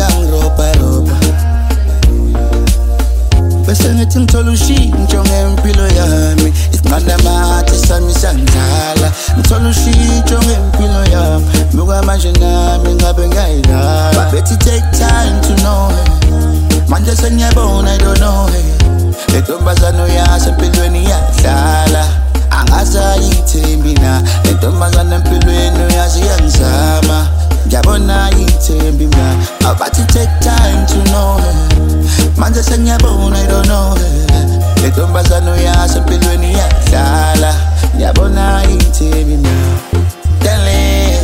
ngiropa bese ngithi ngithola ushintsho ngempilo yami isiqanda mathe sami sangidlala ngithola ushintsho ngempilo yami muka manje nami ngabe ngiyayidala bethi take time to know manje sengiyabona I don't know entombazana yasempilweni iyadlala angazayithembi na entombazana empilweni uyazi iyangizama ngiyabona ayithembi mina abathi take time to know manje sengiyabona I don't know entombazana yasempilweni iyadlala ngiyabona ayithembi mina dale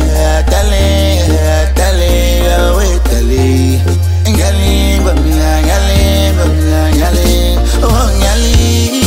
we dale ngalimba mina oh ngalimba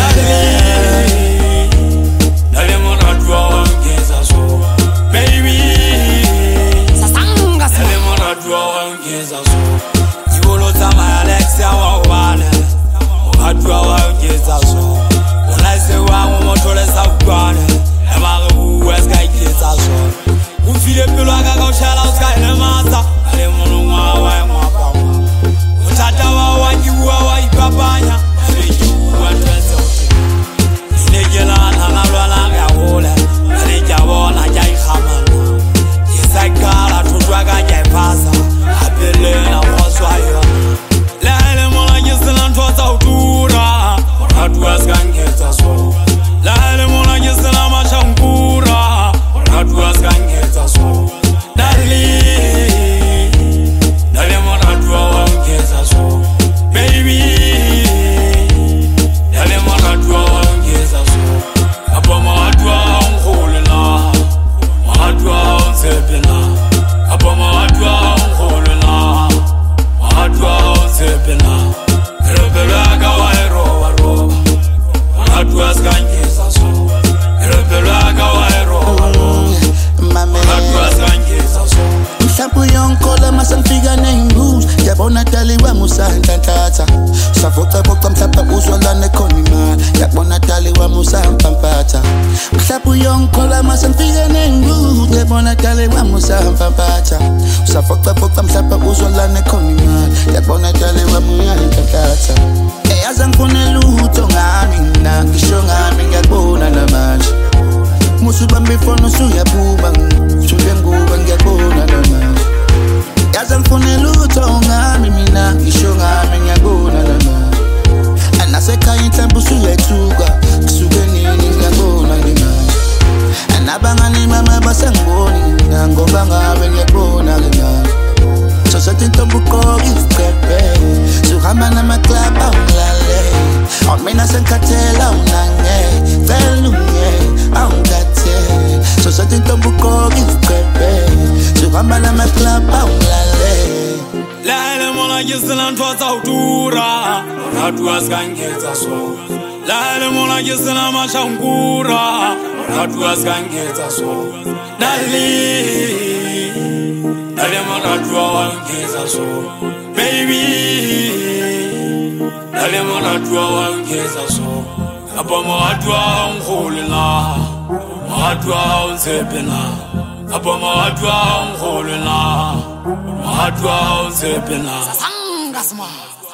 Savoca mhlapa uzwalane khona imali yabona dali wami usampampatha mhlapa uyongikhola mase ngifike nengubo yabona dali wami usampampatha savoca mhlapa uzwalane khona imali yabona dali wami uyampampatha eyaza ngifuna lutho ngami mina ngisho ngami ngiyakubona namanje musubamba ifoni usuyabuba ngithule nguba ngiyakubona namanje yaza ngifuna lutho ngami mina ngisho ngami ngiyakubona namanje anasekhaya inhlambu usuyethuka kusuke nini ngiyakubona ngemanje anabangani mama basangiboni mina ngoba ngabe ngiyakubona ngemanje sosathi intombi uqoka iziqephe suhamba namaclub awulale awumina sengikhathela unange cela unge awungikhathele sosathi intombi uqoka iziqephe suhamba namaclub awulale Lale mona gisela ntwatsa utura Ratu askangetsa so Lale mona gisela mashangura Ratu askangetsa so Dali mona ratu awangeza so Baby Dali mona ratu awangeza so Apa mawatu awangolena Mawatu awangzepena Apa mawatu awangolena Madwa uzepena Sasanga smart